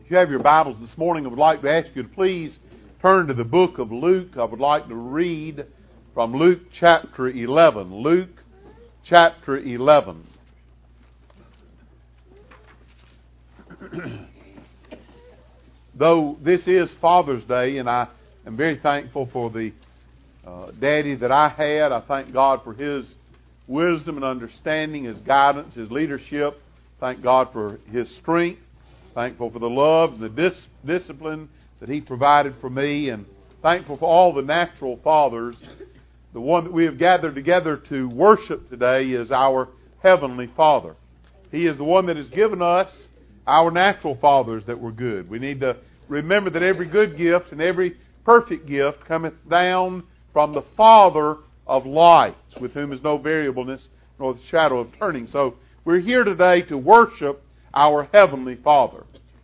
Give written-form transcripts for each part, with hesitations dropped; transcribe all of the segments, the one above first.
If you have your Bibles this morning, I would like to ask you to please turn to the book of Luke. I would like to read from Luke chapter 11. Luke chapter 11. Though this is Father's Day, and I am very thankful for the daddy that I had, I thank God for his wisdom and understanding, his guidance, his leadership. Thank God for his strength. Thankful for the love and the discipline that he provided for me, and thankful for all the natural fathers. The one that we have gathered together to worship today is our Heavenly Father. He is the one that has given us our natural fathers that were good. We need to remember that every good gift and every perfect gift cometh down from the Father of lights, with whom is no variableness nor the shadow of turning. So we're here today to worship our Heavenly Father.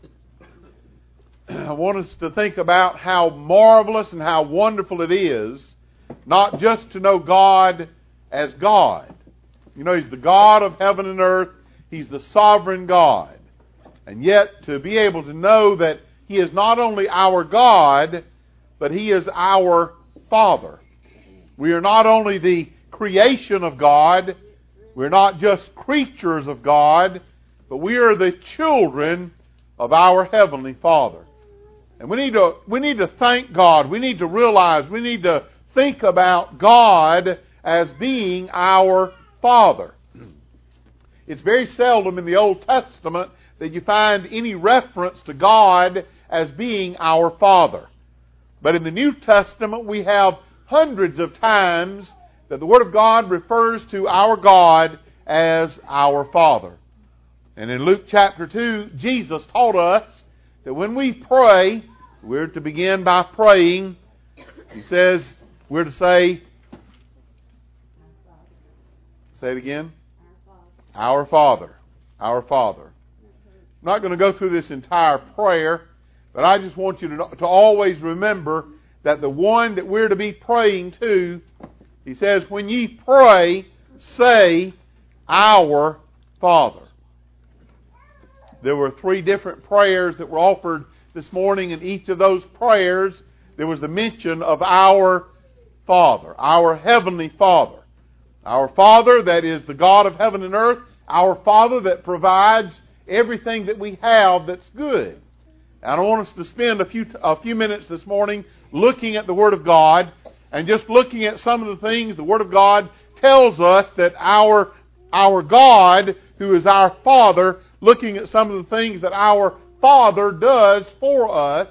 I want us to think about how marvelous and how wonderful it is not just to know God as God. You know, He's the God of heaven and earth. He's the sovereign God. And yet to be able to know that He is not only our God, but He is our Father. We are not only the creation of God, we're not just creatures of God, but we are the children of our Heavenly Father. And we need to thank God. We need to realize, we need to think about God as being our Father. It's very seldom in the Old Testament that you find any reference to God as being our Father. But in the New Testament we have hundreds of times that the Word of God refers to our God as our Father. And in Luke chapter 2, Jesus taught us that when we pray, we're to begin by praying. He says we're to say it again, our Father, our Father. I'm not going to go through this entire prayer, but I just want you to always remember that the one that we're to be praying to, he says, when ye pray, say, our Father. There were 3 different prayers that were offered this morning. In each of those prayers, there was the mention of our Father, our Heavenly Father. Our Father that is the God of heaven and earth, our Father that provides everything that we have that's good. And I want us to spend a few minutes this morning looking at the Word of God and just looking at some of the things the Word of God tells us that our God, who is our Father, looking at some of the things that our Father does for us,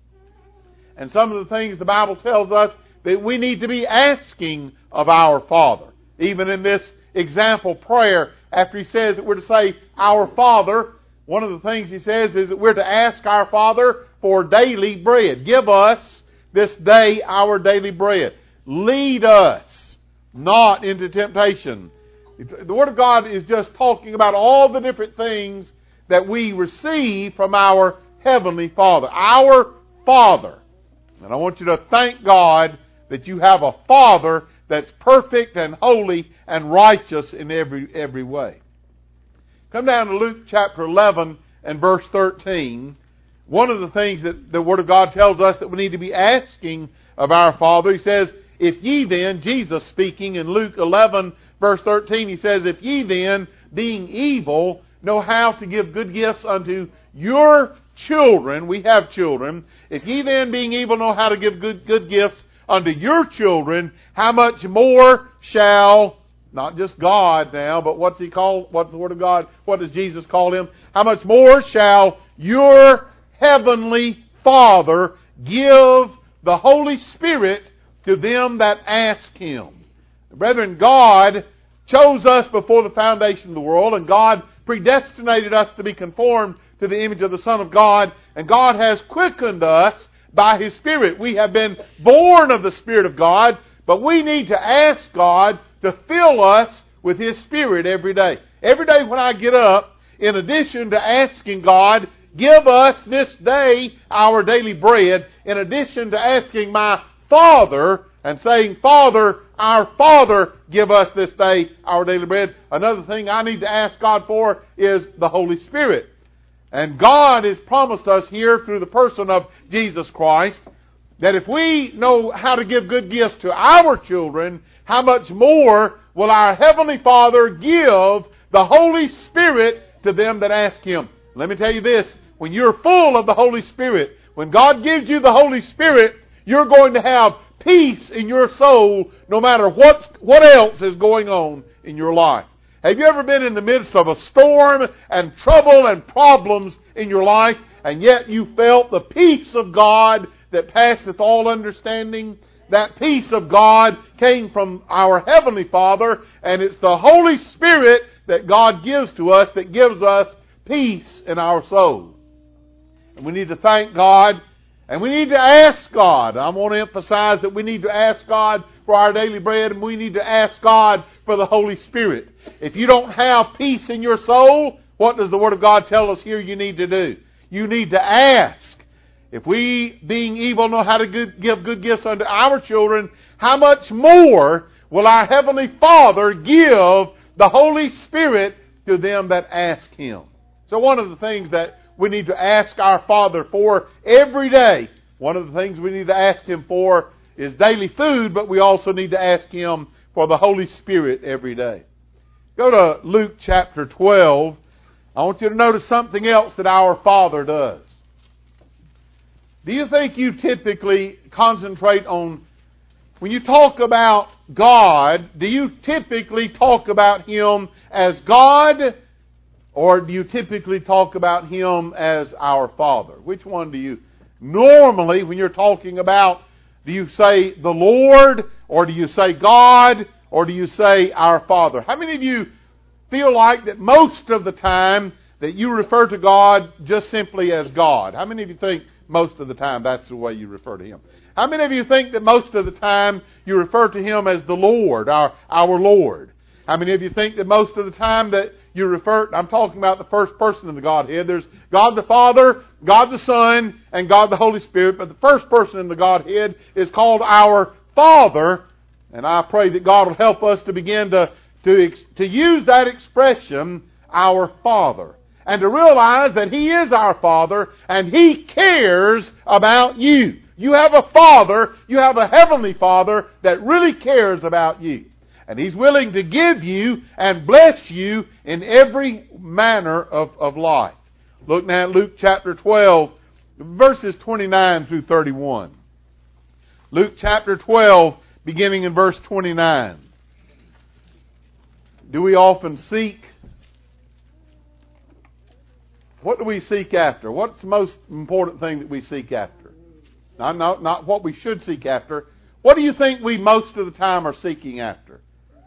and some of the things the Bible tells us that we need to be asking of our Father. Even in this example prayer, after he says that we're to say, our Father, one of the things he says is that we're to ask our Father for daily bread. Give us this day our daily bread. Lead us not into temptation. The Word of God is just talking about all the different things that we receive from our Heavenly Father. Our Father. And I want you to thank God that you have a Father that's perfect and holy and righteous in every way. Come down to Luke chapter 11 and verse 13. One of the things that the Word of God tells us that we need to be asking of our Father, he says, if ye then, Jesus speaking in Luke 11 verse 13, he says, if ye then, being evil, know how to give good gifts unto your children. We have children. If ye then, being evil, know how to give good gifts unto your children, how much more shall, not just God now, but what's He called? What's the Word of God? What does Jesus call Him? How much more shall your Heavenly Father give the Holy Spirit to them that ask Him? Brethren, God chose us before the foundation of the world, and God predestinated us to be conformed to the image of the Son of God, and God has quickened us by His Spirit. We have been born of the Spirit of God, but we need to ask God to fill us with His Spirit every day. Every day when I get up, in addition to asking God, give us this day our daily bread, in addition to asking my Father and saying, Father, our Father, give us this day our daily bread. Another thing I need to ask God for is the Holy Spirit. And God has promised us here through the person of Jesus Christ that if we know how to give good gifts to our children, how much more will our Heavenly Father give the Holy Spirit to them that ask Him. Let me tell you this, when you're full of the Holy Spirit, when God gives you the Holy Spirit, you're going to have peace in your soul no matter what else is going on in your life. Have you ever been in the midst of a storm and trouble and problems in your life, and yet you felt the peace of God that passeth all understanding? That peace of God came from our Heavenly Father, and it's the Holy Spirit that God gives to us that gives us peace in our soul. And we need to thank God, and we need to ask God. I want to emphasize that we need to ask God for our daily bread, and we need to ask God for the Holy Spirit. If you don't have peace in your soul, what does the Word of God tell us here you need to do? You need to ask. If we, being evil, know how to give good gifts unto our children, how much more will our Heavenly Father give the Holy Spirit to them that ask Him? So one of the things that we need to ask our Father for every day, one of the things we need to ask Him for is daily food, but we also need to ask Him for the Holy Spirit every day. Go to Luke chapter 12. I want you to notice something else that our Father does. Do you think you typically concentrate on, when you talk about God, do you typically talk about Him as God, or do you typically talk about Him as our Father? Which one do you normally, when you're talking about, do you say the Lord, or do you say God, or do you say our Father? How many of you feel like that most of the time that you refer to God just simply as God? How many of you think most of the time that's the way you refer to Him? How many of you think that most of the time you refer to Him as the Lord, our Lord? How many of you think that most of the time that you refer, I'm talking about the first person in the Godhead. There's God the Father, God the Son, and God the Holy Spirit. But the first person in the Godhead is called our Father. And I pray that God will help us to begin to use that expression, our Father. And to realize that He is our Father and He cares about you. You have a Father, you have a Heavenly Father that really cares about you. And He's willing to give you and bless you in every manner of life. Look now at Luke chapter 12, verses 29 through 31. Luke chapter 12, beginning in verse 29. Do we often seek? What do we seek after? What's the most important thing that we seek after? Not what we should seek after. What do you think we most of the time are seeking after?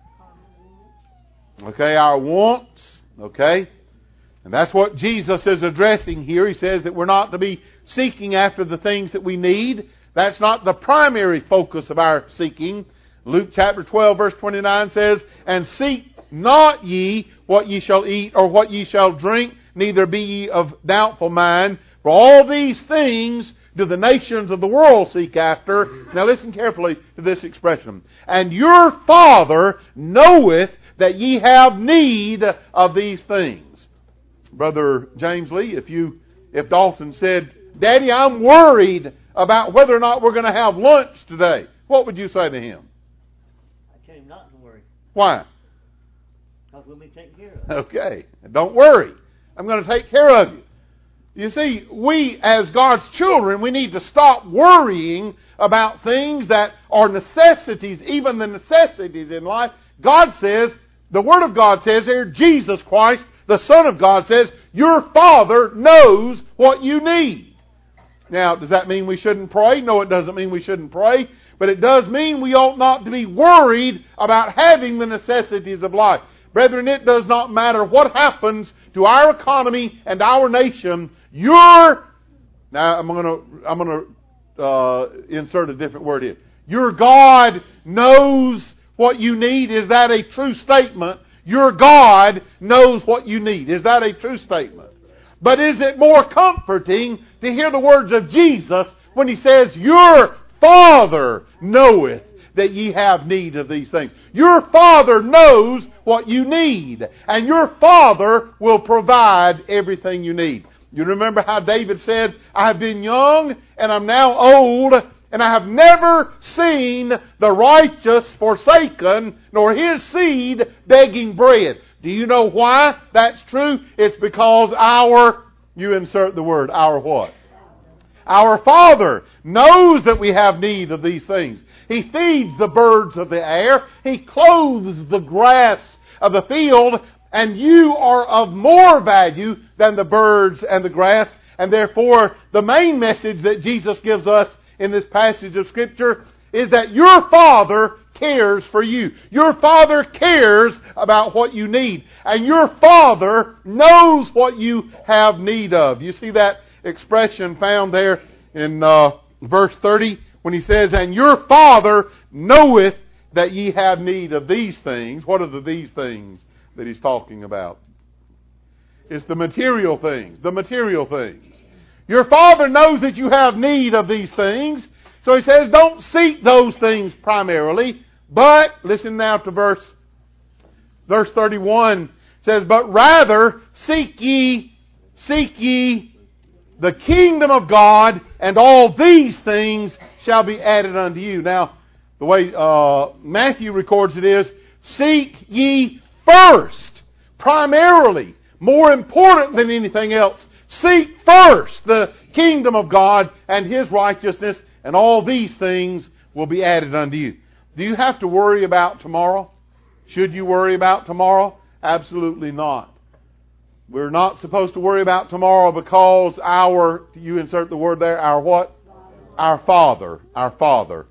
Okay, our wants. Okay? And that's what Jesus is addressing here. He says that we're not to be seeking after the things that we need. That's not the primary focus of our seeking. Luke chapter 12 verse 29 says, "And seek not ye what ye shall eat or what ye shall drink, neither be ye of doubtful mind. For all these things do the nations of the world seek after." Now listen carefully to this expression. "And your Father knoweth that ye have need of these things." Brother James Lee, if Dalton said, "Daddy, I'm worried about whether or not we're going to have lunch today," what would you say to him? I tell him not to worry. Why? Because we'll be taken care of. Okay. Don't worry. I'm going to take care of you. You see, we as God's children, we need to stop worrying about things that are necessities, even the necessities in life. God says, the Word of God says here, Jesus Christ, the Son of God, says, your Father knows what you need. Now, does that mean we shouldn't pray? No, it doesn't mean we shouldn't pray. But it does mean we ought not to be worried about having the necessities of life. Brethren, it does not matter what happens to our economy and our nation. Now, I'm going to insert a different word here. Your God knows what you need. Is that a true statement? Your God knows what you need. Is that a true statement? But is it more comforting to hear the words of Jesus when He says, your Father knoweth that ye have need of these things. Your Father knows what you need, and your Father will provide everything you need. You remember how David said, I have been young and I'm now old, and I have never seen the righteous forsaken, nor his seed begging bread. Do you know why that's true? It's because you insert the word, our what? Our Father knows that we have need of these things. He feeds the birds of the air. He clothes the grass of the field. And you are of more value than the birds and the grass. And therefore, the main message that Jesus gives us in this passage of Scripture is that your Father cares for you. Your Father cares about what you need. And your Father knows what you have need of. You see that expression found there in verse 30 when he says, and your Father knoweth that ye have need of these things. What are these things that he's talking about? It's the material things. The material things. Your Father knows that you have need of these things. So he says, don't seek those things primarily. But, listen now to verse 31. It says, but rather seek ye the kingdom of God, and all these things shall be added unto you. Now, the way Matthew records it is, seek ye first, primarily, more important than anything else. Seek first the kingdom of God and His righteousness, and all these things will be added unto you. Do you have to worry about tomorrow? Should you worry about tomorrow? Absolutely not. We're not supposed to worry about tomorrow because you insert the word there, our what? Our Father. Our Father.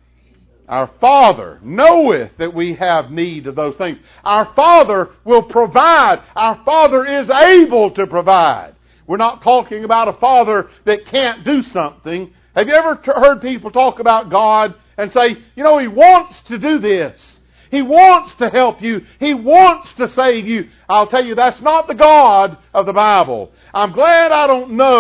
Our Father knoweth that we have need of those things. Our Father will provide. Our Father is able to provide. We're not talking about a Father that can't do something. Have you ever heard people talk about God and say, He wants to do this. He wants to help you. He wants to save you. I'll tell you, that's not the God of the Bible. I'm glad I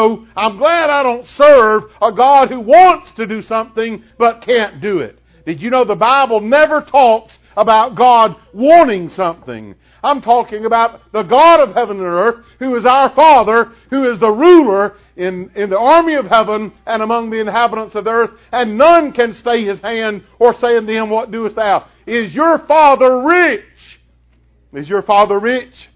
don't serve a God who wants to do something but can't do it. Did you know the Bible never talks about God wanting something? I'm talking about the God of heaven and earth, who is our Father, who is the ruler in the army of heaven and among the inhabitants of the earth, and none can stay His hand or say unto Him, what doest thou? Is your Father rich? Is your Father rich?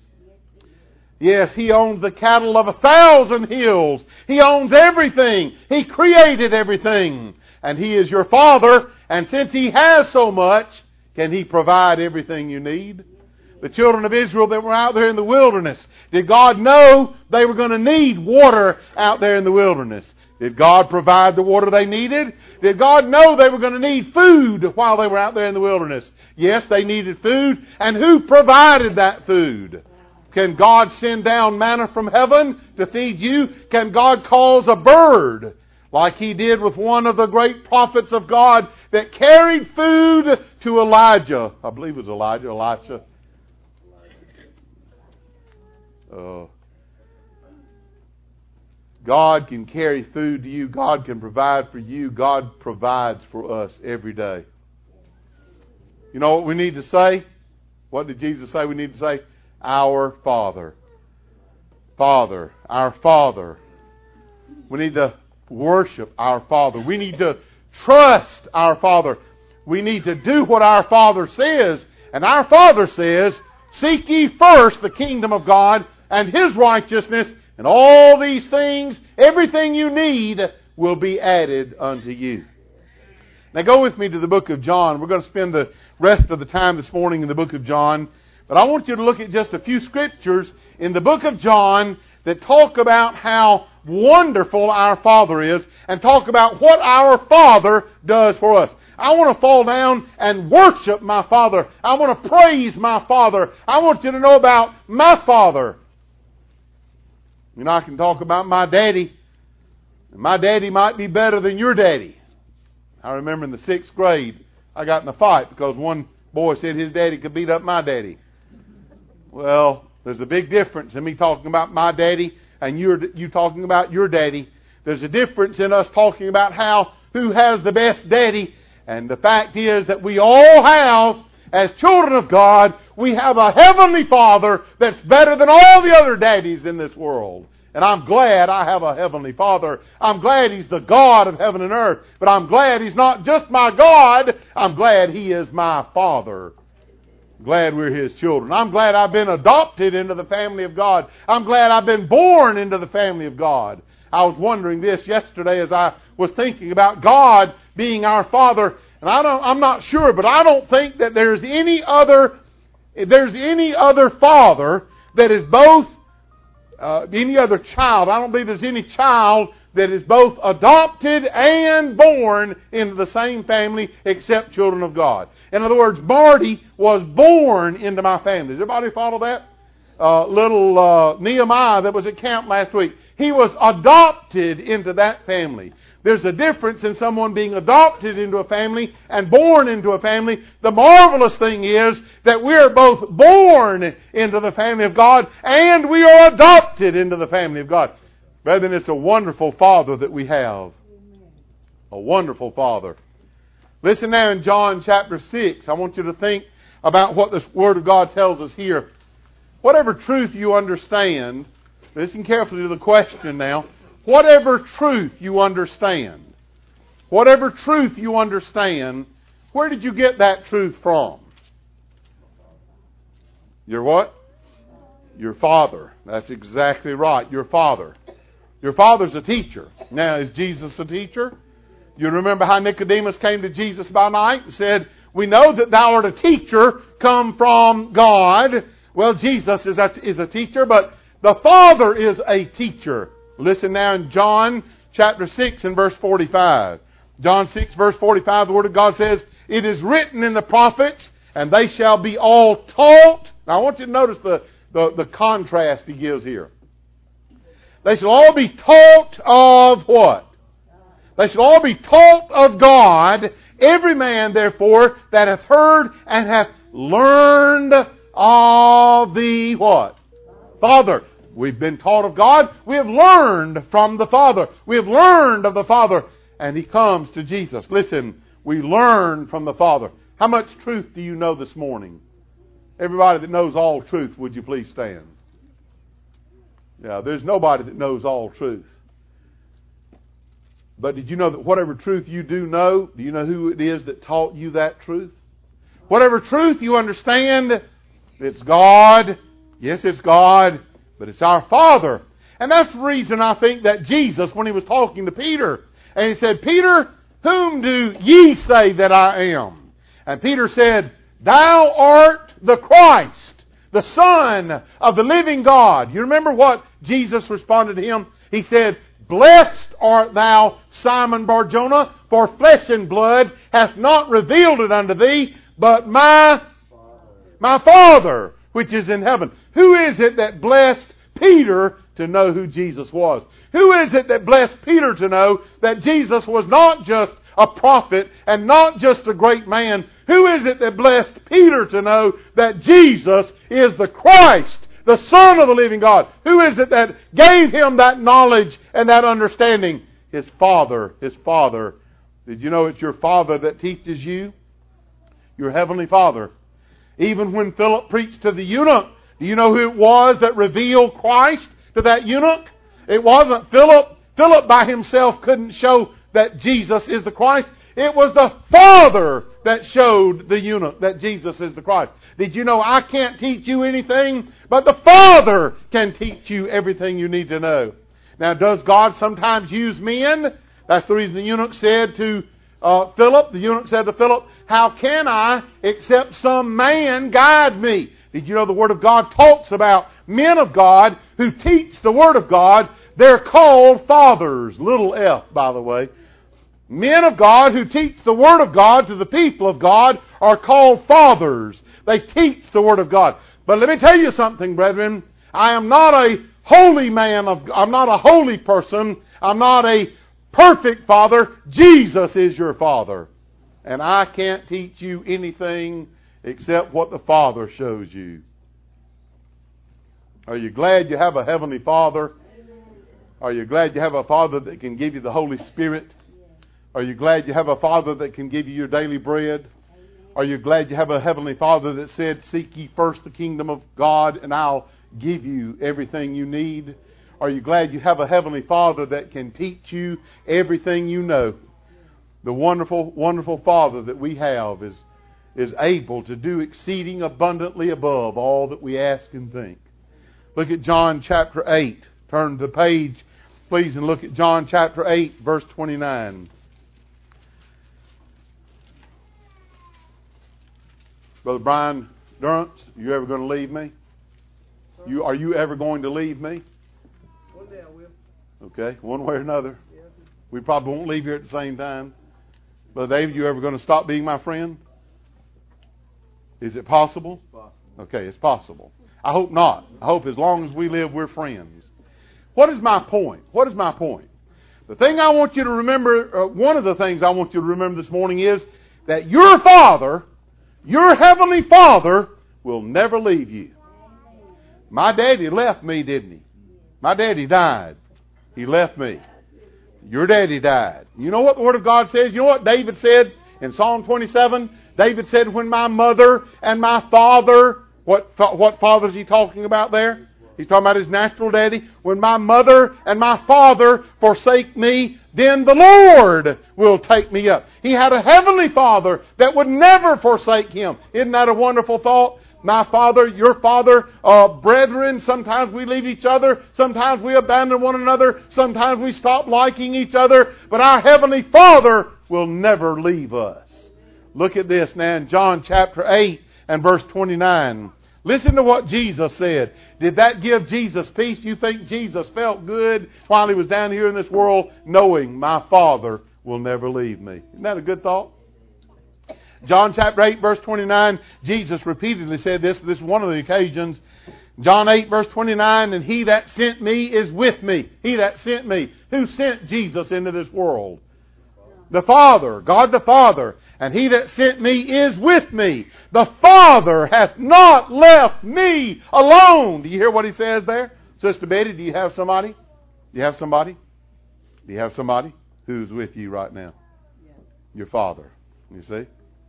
Yes, He owns the cattle of 1,000 hills. He owns everything. He created everything. And He is your Father, and since He has so much, can He provide everything you need? The children of Israel that were out there in the wilderness, did God know they were going to need water out there in the wilderness? Did God provide the water they needed? Did God know they were going to need food while they were out there in the wilderness? Yes, they needed food. And who provided that food? Can God send down manna from heaven to feed you? Can God cause a bird, like He did with one of the great prophets of God, that carried food to Elijah? I believe it was Elisha. God can carry food to you. God can provide for you. God provides for us every day. You know what we need to say? What did Jesus say we need to say? Our Father. Father. Our Father. We need to worship our Father. We need to trust our Father. We need to do what our Father says. And our Father says, seek ye first the kingdom of God and His righteousness, and all these things, everything you need, will be added unto you. Now go with me to the book of John. We're going to spend the rest of the time this morning in the book of John. But I want you to look at just a few scriptures in the book of John that talk about how wonderful our Father is, and talk about what our Father does for us. I want to fall down and worship my Father. I want to praise my Father. I want you to know about my Father. I can talk about my daddy. My daddy might be better than your daddy. I remember in the 6th grade, I got in a fight because one boy said his daddy could beat up my daddy. Well, there's a big difference in me talking about my daddy and you talking about your daddy. There's a difference in us talking about who has the best daddy. And the fact is that we all have, as children of God, we have a heavenly Father that's better than all the other daddies in this world. And I'm glad I have a Heavenly Father. I'm glad He's the God of heaven and earth. But I'm glad He's not just my God. I'm glad He is my Father. Glad we're His children. I'm glad I've been adopted into the family of God. I'm glad I've been born into the family of God. I was wondering this yesterday as I was thinking about God being our Father. And I'm not sure, but I don't think that there's any other father that is both any other child. I don't believe there's any child that is both adopted and born into the same family except children of God. In other words, Marty was born into my family. Does everybody follow that? Little Nehemiah that was at camp last week, he was adopted into that family. There's a difference in someone being adopted into a family and born into a family. The marvelous thing is that we are both born into the family of God and we are adopted into the family of God. Brethren, it's a wonderful Father that we have. A wonderful Father. Listen now in John chapter 6. I want you to think about what the Word of God tells us here. Whatever truth you understand, listen carefully to the question now. Whatever truth you understand, where did you get that truth from? Your what? Your father. That's exactly right. Your father. Your father's a teacher. Now, is Jesus a teacher? You remember how Nicodemus came to Jesus by night and said, "We know that thou art a teacher come from God." Well, Jesus is a teacher, but the Father is a teacher. Listen now in John chapter 6 and verse 45. John 6 verse 45, the Word of God says, "It is written in the prophets, and they shall be all taught." Now I want you to notice the contrast he gives here. They shall all be taught of what? They shall all be taught of God. Every man, therefore, that hath heard and hath learned of the what? Father. We've been taught of God. We have learned from the Father. We have learned of the Father. And He comes to Jesus. Listen, we learn from the Father. How much truth do you know this morning? Everybody that knows all truth, would you please stand? Yeah, there's nobody that knows all truth. But did you know that whatever truth you do know you know who it is that taught you that truth? Whatever truth you understand, it's God. Yes, it's God. But it's our Father. And that's the reason I think that Jesus, when He was talking to Peter, and He said, "Peter, whom do ye say that I am?" And Peter said, "Thou art the Christ, the Son of the living God." You remember what Jesus responded to him? He said, "Blessed art thou, Simon Bar-Jonah, for flesh and blood hath not revealed it unto thee, but my Father, which is in heaven." Who is it that blessed Peter to know who Jesus was? Who is it that blessed Peter to know that Jesus was not just a prophet and not just a great man? Who is it that blessed Peter to know that Jesus is the Christ, the Son of the living God? Who is it that gave him that knowledge and that understanding? His Father. His Father. Did you know it's your Father that teaches you? Your Heavenly Father. Even when Philip preached to the eunuch, do you know who it was that revealed Christ to that eunuch? It wasn't Philip. Philip by himself couldn't show that Jesus is the Christ. It was the Father that showed the eunuch that Jesus is the Christ. Did you know I can't teach you anything, but the Father can teach you everything you need to know? Now, does God sometimes use men? That's the reason the eunuch said to Philip. The eunuch said to Philip, "How can I except some man guide me?" Did you know the Word of God talks about men of God who teach the Word of God? They're called fathers. Little f, by the way. Men of God who teach the Word of God to the people of God are called fathers. They teach the Word of God. But let me tell you something, brethren. I am not a holy man. I'm not a holy person. I'm not a perfect father. Jesus is your Father. And I can't teach you anything except what the Father shows you. Are you glad you have a Heavenly Father? Are you glad you have a Father that can give you the Holy Spirit? Are you glad you have a Father that can give you your daily bread? Are you glad you have a Heavenly Father that said, "Seek ye first the kingdom of God, and I'll give you everything you need"? Are you glad you have a Heavenly Father that can teach you everything you know? The wonderful, wonderful Father that we have is able to do exceeding abundantly above all that we ask and think. Look at John chapter 8. Turn the page, please, and look at John chapter 8, verse 29. Brother Brian Durrance, you ever going to leave me? Are you ever going to leave me? One day I will. Okay, one way or another. Yeah. We probably won't leave here at the same time. Brother David, you ever going to stop being my friend? Is it possible? It's possible. Okay, it's possible. I hope not. I hope as long as we live, we're friends. What is my point? What is my point? The thing I want you to remember, one of the things I want you to remember this morning is that your Father, your Heavenly Father, will never leave you. My daddy left me, didn't he? My daddy died. He left me. Your daddy died. You know what the Word of God says? You know what David said in Psalm 27? David said, when my mother and my father, what father is he talking about there? He's talking about his natural daddy. When my mother and my father forsake me, then the Lord will take me up. He had a Heavenly Father that would never forsake him. Isn't that a wonderful thought? My father, your father, brethren, sometimes we leave each other. Sometimes we abandon one another. Sometimes we stop liking each other. But our Heavenly Father will never leave us. Look at this now in John chapter 8 and verse 29. Listen to what Jesus said. Did that give Jesus peace? You think Jesus felt good while he was down here in this world knowing my Father will never leave me? Isn't that a good thought? John chapter 8 verse 29, Jesus repeatedly said this. This is one of the occasions. John 8 verse 29, and he that sent me is with me. He that sent me. Who sent Jesus into this world? The Father, God the Father. And he that sent me is with me. The Father hath not left me alone. Do you hear what he says there? Sister Betty, do you have somebody? Do you have somebody? Do you have somebody who's with you right now? Your Father. You see?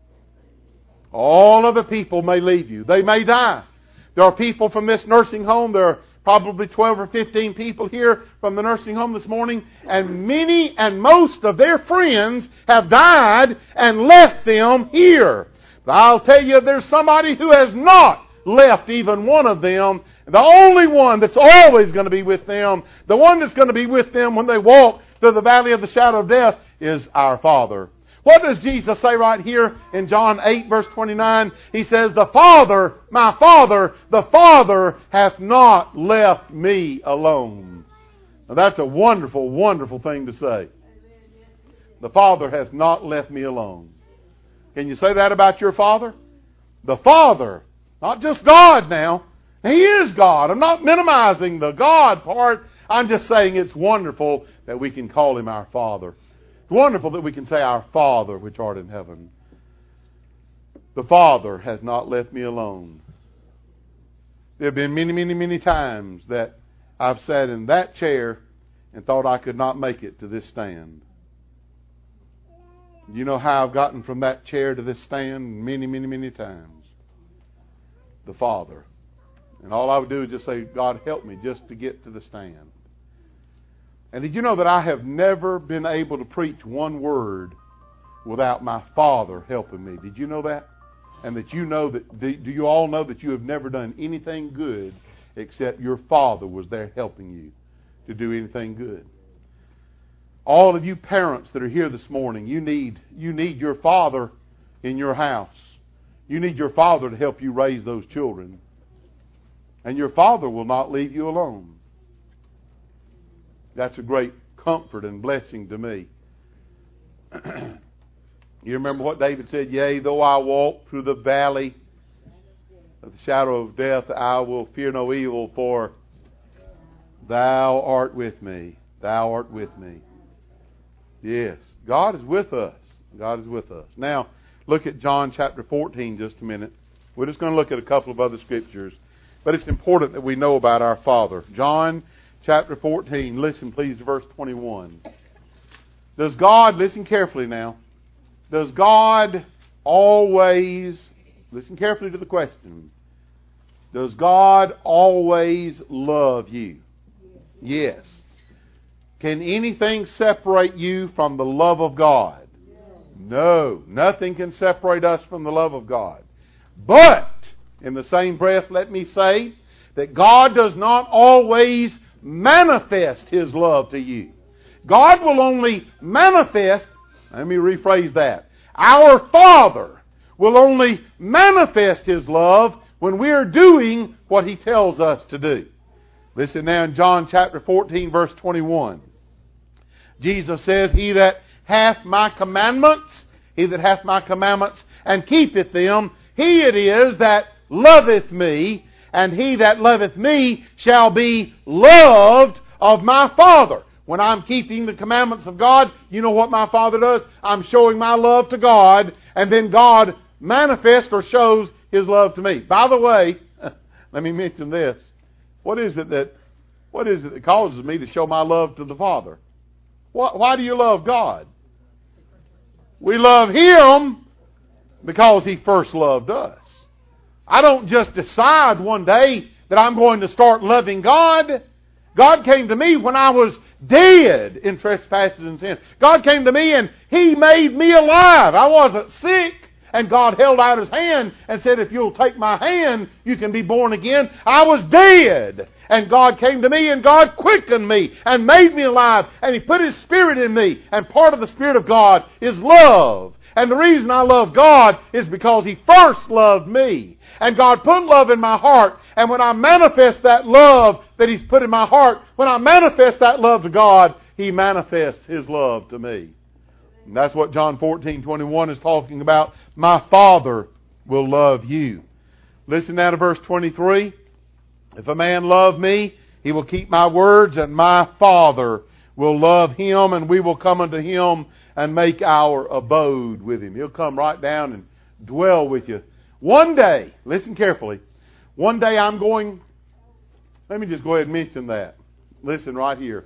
All other people may leave you. They may die. There are people from this nursing home. There are probably 12 or 15 people here from the nursing home this morning. And many and most of their friends have died and left them here. But I'll tell you, there's somebody who has not left even one of them. The only one that's always going to be with them, the one that's going to be with them when they walk through the valley of the shadow of death, is our Father. What does Jesus say right here in John 8 verse 29? He says, the Father, my Father, the Father hath not left me alone. Now that's a wonderful, wonderful thing to say. The Father hath not left me alone. Can you say that about your Father? The Father, not just God now. He is God. I'm not minimizing the God part. I'm just saying it's wonderful that we can call Him our Father. It's wonderful that we can say, our Father which art in heaven. The Father has not left me alone. There have been many, many, many times that I've sat in that chair and thought I could not make it to this stand. You know how I've gotten from that chair to this stand? Many, many, many times. The Father. And all I would do is just say, God, help me just to get to the stand. And did you know that I have never been able to preach one word without my Father helping me? Did you know that? And that you know that, do you all know that you have never done anything good except your Father was there helping you to do anything good? All of you parents that are here this morning, you need your Father in your house. You need your Father to help you raise those children. And your Father will not leave you alone. That's a great comfort and blessing to me. You remember what David said? Yea, though I walk through the valley of the shadow of death, I will fear no evil, for Thou art with me. Thou art with me. Yes, God is with us. God is with us. Now, look at John chapter 14 just a minute. We're just going to look at a couple of other scriptures. But it's important that we know about our Father. John chapter 14, listen please to verse 21. Does God, listen carefully now, does God always, listen carefully to the question, does God always love you? Yes. Can anything separate you from the love of God? No. Nothing can separate us from the love of God. But, in the same breath, let me say that God does not always manifest His love to you. God will only manifest, let me rephrase that. Our Father will only manifest His love when we are doing what He tells us to do. Listen now in John chapter 14, verse 21. Jesus says, He that hath my commandments, and keepeth them, he it is that loveth me, and he that loveth me shall be loved of my Father. When I'm keeping the commandments of God, you know what my Father does? I'm showing my love to God, and then God manifests or shows His love to me. By the way, let me mention this. What is it that causes me to show my love to the Father? Why do you love God? We love Him because He first loved us. I don't just decide one day that I'm going to start loving God. God came to me when I was dead in trespasses and sins. God came to me and He made me alive. I wasn't sick. And God held out His hand and said, if you'll take my hand, you can be born again. I was dead. And God came to me and God quickened me and made me alive. And He put His Spirit in me. And part of the Spirit of God is love. And the reason I love God is because He first loved me. And God put love in my heart. And when I manifest that love that He's put in my heart, when I manifest that love to God, He manifests His love to me. And that's what John 14:21 is talking about. My Father will love you. Listen now to verse 23. If a man love me, he will keep my words, and my Father will love him, and we will come unto him and make our abode with him. He'll come right down and dwell with you. One day, listen carefully, one day I'm going, let me just go ahead and mention that. Listen right here.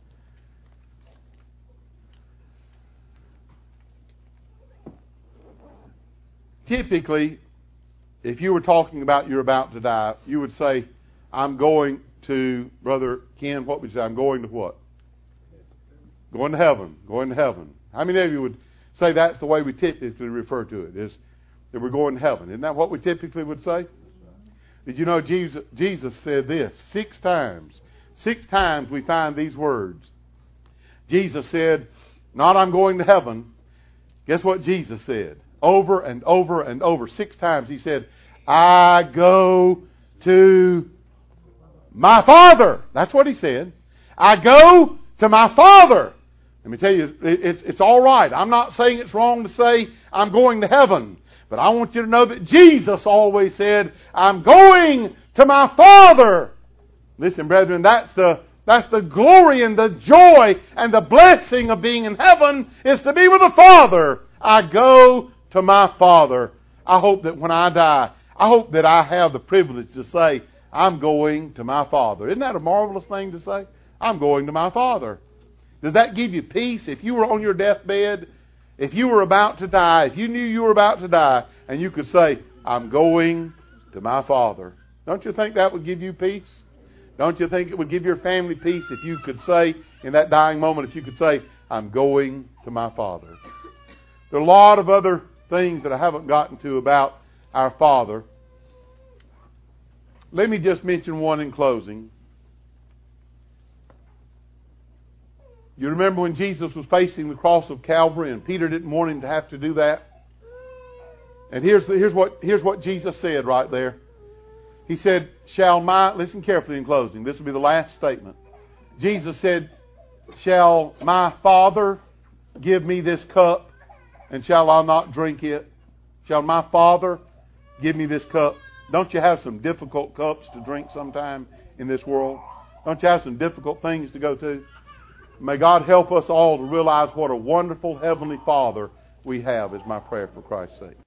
Typically, if you were talking about you're about to die, you would say, I'm going to, Brother Ken, what would you say? I'm going to what? Going to heaven. Going to heaven. How many of you would say that's the way we typically refer to it, is that we're going to heaven? Isn't that what we typically would say? Did you know Jesus said this 6 times? 6 times we find these words. Jesus said, not I'm going to heaven. Guess what Jesus said? Over and over and over. 6 times He said, I go to my Father. That's what He said. I go to my Father. Let me tell you, it's all right. I'm not saying it's wrong to say I'm going to heaven. But I want you to know that Jesus always said, I'm going to my Father. Listen, brethren, that's the glory and the joy and the blessing of being in heaven, is to be with the Father. I go to my Father. I hope that when I die, I hope that I have the privilege to say, I'm going to my Father. Isn't that a marvelous thing to say? I'm going to my Father. Does that give you peace? If you were on your deathbed, if you were about to die, if you knew you were about to die, and you could say, I'm going to my Father. Don't you think that would give you peace? Don't you think it would give your family peace if you could say, in that dying moment, if you could say, I'm going to my Father? There are a lot of other things that I haven't gotten to about our Father. Let me just mention one in closing. You remember when Jesus was facing the cross of Calvary and Peter didn't want him to have to do that? And here's what Jesus said right there. He said, listen carefully in closing. This will be the last statement. Jesus said, shall my Father give me this cup, and shall I not drink it? Shall my Father give me this cup? Don't you have some difficult cups to drink sometime in this world? Don't you have some difficult things to go to? May God help us all to realize what a wonderful Heavenly Father we have, is my prayer for Christ's sake.